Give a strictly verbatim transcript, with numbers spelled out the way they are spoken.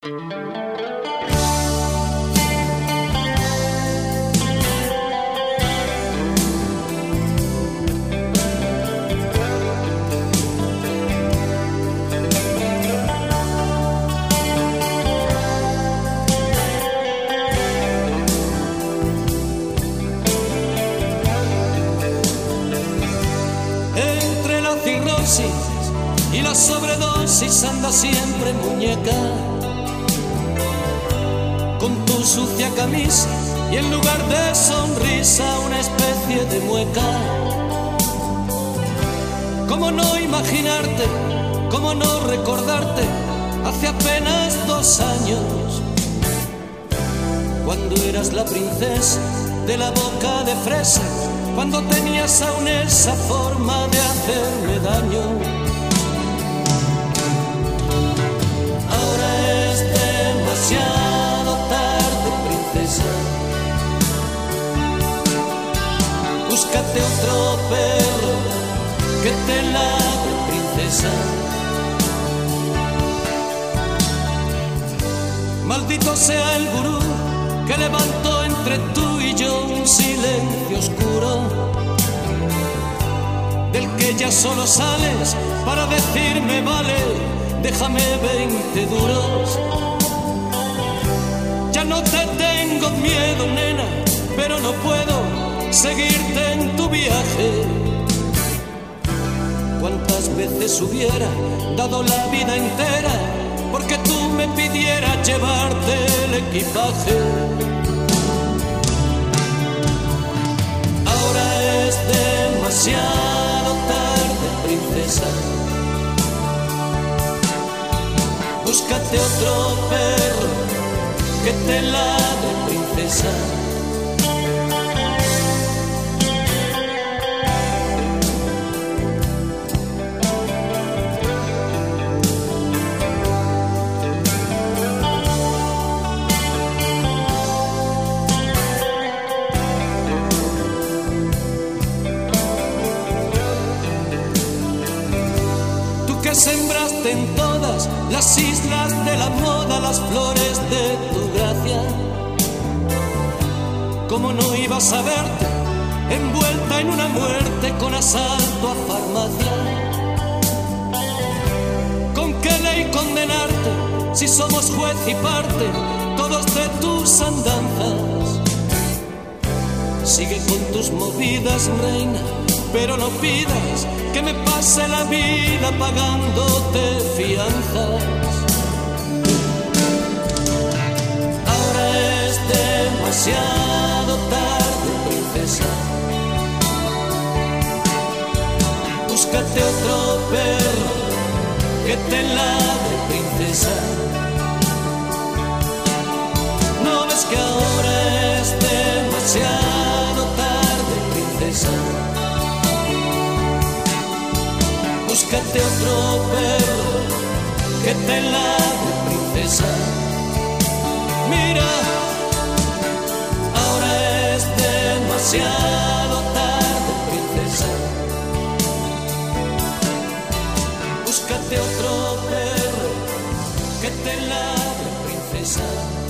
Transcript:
Entre la cirrosis y la sobredosis anda siempre muñeca, con tu sucia camisa y en lugar de sonrisa una especie de mueca. ¿Cómo no imaginarte, cómo no recordarte hace apenas dos años, cuando eras la princesa de la boca de fresa, cuando tenías aún esa forma de hacerme daño? Ahora es demasiado tarde, princesa. Búscate otro perro que te ladre, princesa. Maldito sea el gurú que levantó entre tú y yo un silencio oscuro, del que ya solo sales para decirme vale, déjame veinte duros. Ya no te tengo miedo, nena, pero no puedo seguirte en tu viaje. ¿Cuántas veces hubiera dado la vida entera porque tú me pidieras llevarte el equipaje? Ahora es demasiado tarde, princesa. Búscate otro perro que te ladre, princesa. Que sembraste en todas las islas de la moda las flores de tu gracia. ¿Cómo no ibas a verte envuelta en una muerte con asalto a farmacia? ¿Con qué ley condenarte si somos juez y parte todos de tus andanzas? Sigue con tus movidas, reina, pero no pidas que me pase la vida pagándote fianzas. Ahora es demasiado tarde, princesa. Búscate otro perro que te ladre, princesa. ¿No ves que ahora es demasiado tarde, princesa? Búscate otro perro que te ladre, princesa. Mira, ahora es demasiado tarde, princesa. Búscate otro perro que te ladre, princesa.